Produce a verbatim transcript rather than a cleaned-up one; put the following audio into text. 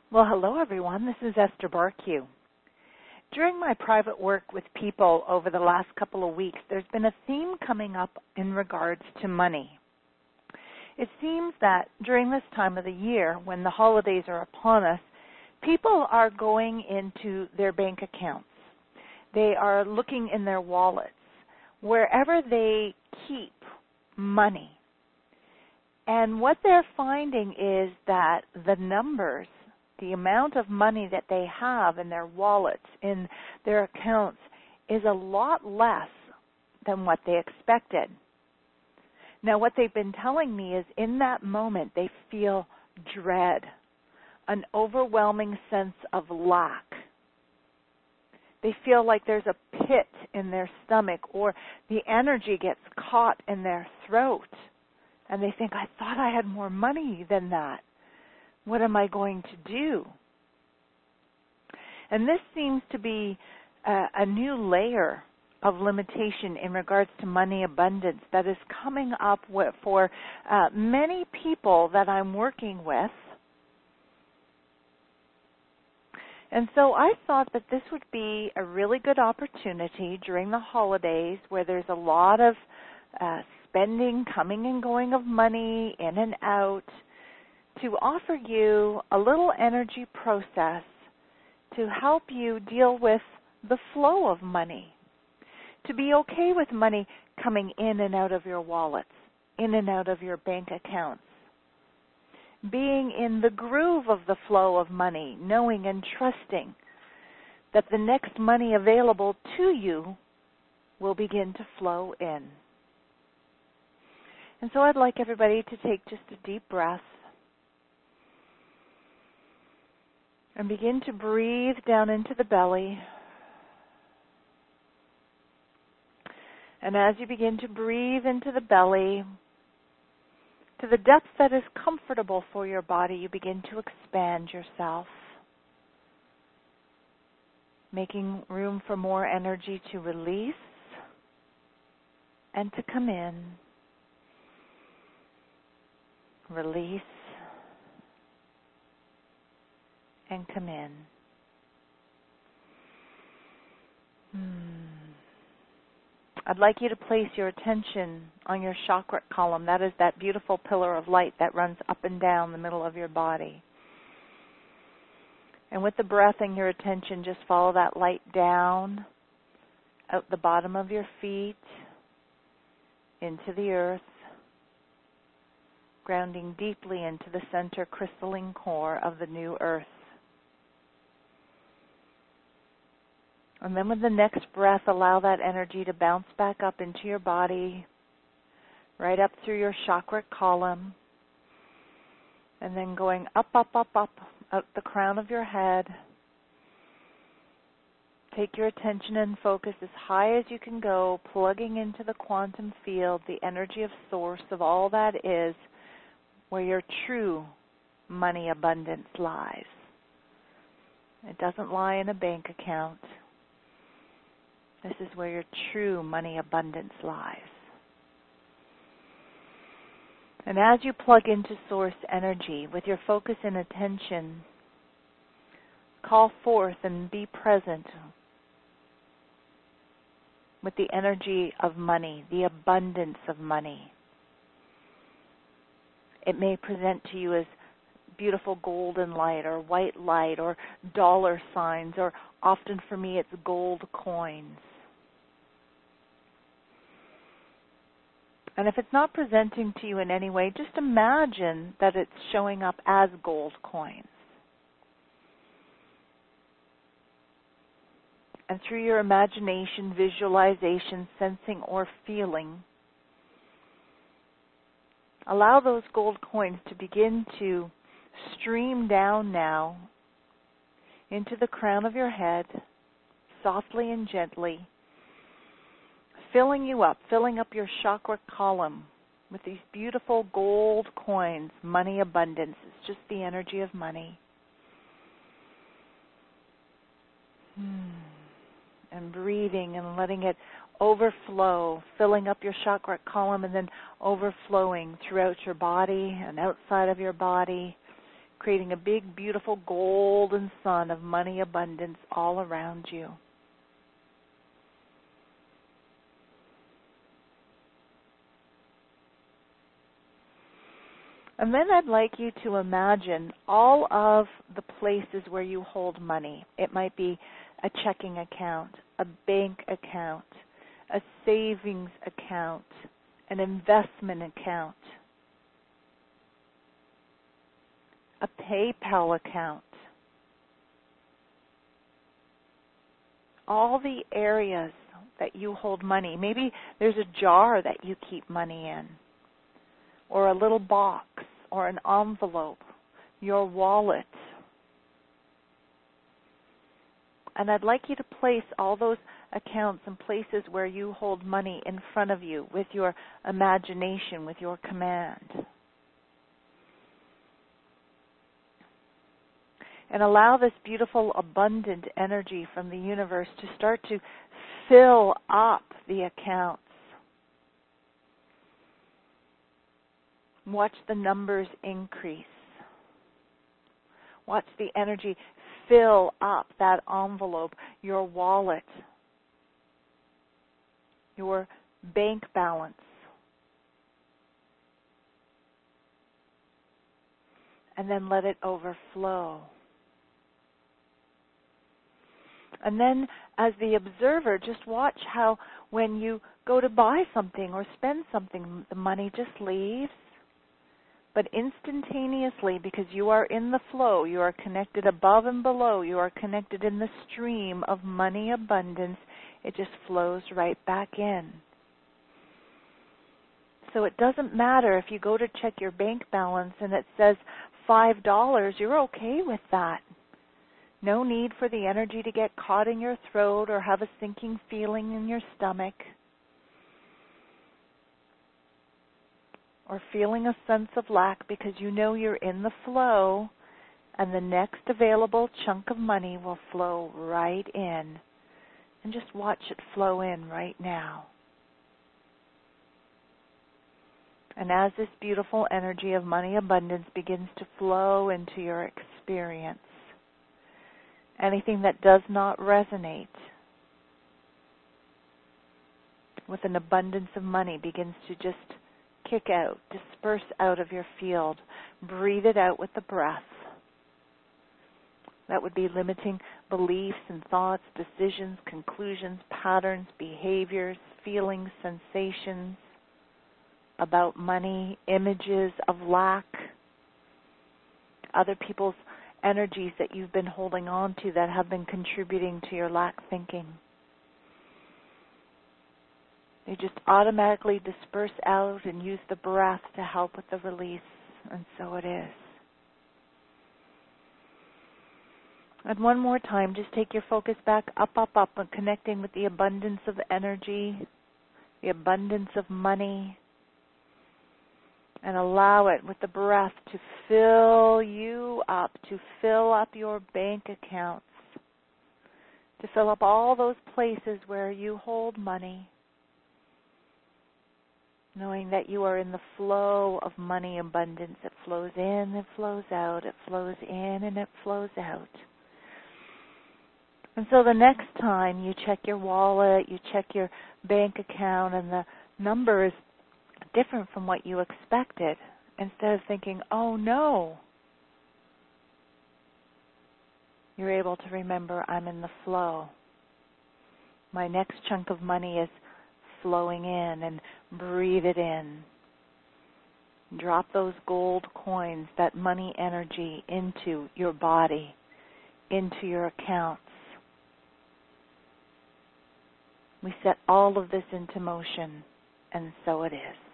Well, hello everyone. This is Esther Barque. During my private work with people over the last couple of weeks, there's been a theme coming up in regards to money. It seems that during this time of the year, when the holidays are upon us, people are going into their bank accounts. They are looking in their wallets, wherever they keep money. And what they're finding is that the numbers, the amount of money that they have in their wallets, in their accounts, is a lot less than what they expected. Now, what they've been telling me is in that moment they feel dread, an overwhelming sense of lack. They feel like there's a pit in their stomach, or the energy gets caught in their throat, and they think, I thought I had more money than that. What am I going to do? And this seems to be a, a new layer of limitation in regards to money abundance that is coming up with, for uh, many people that I'm working with. And so I thought that this would be a really good opportunity during the holidays, where there's a lot of uh, spending, coming and going of money in and out, to offer you a little energy process to help you deal with the flow of money, to be okay with money coming in and out of your wallets, in and out of your bank accounts, being in the groove of the flow of money, knowing and trusting that the next money available to you will begin to flow in. And so I'd like everybody to take just a deep breath and begin to breathe down into the belly. And as you begin to breathe into the belly, to the depth that is comfortable for your body, you begin to expand yourself, making room for more energy to release and to come in. Release and come in. Hmm. I'd like you to place your attention on your chakra column. That is that beautiful pillar of light that runs up and down the middle of your body. And with the breath and your attention, just follow that light down, out the bottom of your feet, into the earth, grounding deeply into the center crystalline core of the new earth. And then with the next breath, allow that energy to bounce back up into your body, right up through your chakra column, and then going up, up, up, up, out the crown of your head. Take your attention and focus as high as you can go, plugging into the quantum field, the energy of source of all that is, where your true money abundance lies. It doesn't lie in a bank account. This is where your true money abundance lies. And as you plug into source energy with your focus and attention, call forth and be present with the energy of money, the abundance of money. It may present to you as beautiful golden light or white light or dollar signs, or often for me it's gold coins. And if it's not presenting to you in any way, just imagine that it's showing up as gold coins. And through your imagination, visualization, sensing, or feeling, allow those gold coins to begin to stream down now into the crown of your head, softly and gently, filling you up, filling up your chakra column with these beautiful gold coins, money abundance. It's just the energy of money. Hmm. And breathing and letting it overflow, filling up your chakra column and then overflowing throughout your body and outside of your body, creating a big, beautiful golden sun of money abundance all around you. And then I'd like you to imagine all of the places where you hold money. It might be a checking account, a bank account, a savings account, an investment account, a PayPal account. All the areas that you hold money. Maybe there's a jar that you keep money in, or a little box, or an envelope, your wallet. And I'd like you to place all those accounts and places where you hold money in front of you with your imagination, with your command. And allow this beautiful, abundant energy from the universe to start to fill up the accounts. Watch the numbers increase. Watch the energy fill up that envelope, your wallet, your bank balance. And then let it overflow. And then as the observer, just watch how when you go to buy something or spend something, the money just leaves. But instantaneously, because you are in the flow, you are connected above and below, you are connected in the stream of money abundance, it just flows right back in. So it doesn't matter if you go to check your bank balance and it says five dollars, you're okay with that. No need for the energy to get caught in your throat or have a sinking feeling in your stomach, or feeling a sense of lack, because you know you're in the flow and the next available chunk of money will flow right in. And just watch it flow in right now. And as this beautiful energy of money abundance begins to flow into your experience, anything that does not resonate with an abundance of money begins to just kick out, disperse out of your field. Breathe it out with the breath. That would be limiting beliefs and thoughts, decisions, conclusions, patterns, behaviors, feelings, sensations about money, images of lack, other people's energies that you've been holding on to that have been contributing to your lack thinking. They just automatically disperse out and use the breath to help with the release, and so it is. And one more time, just take your focus back up, up, up, and connecting with the abundance of energy, the abundance of money, and allow it with the breath to fill you up, to fill up your bank accounts, to fill up all those places where you hold money, knowing that you are in the flow of money abundance. It flows in, it flows out, it flows in, and it flows out. And so the next time you check your wallet, you check your bank account, and the number is different from what you expected, instead of thinking, oh no, you're able to remember, I'm in the flow. My next chunk of money is flowing in, and breathe it in. Drop those gold coins, that money energy, into your body, into your accounts. We set all of this into motion, and so it is.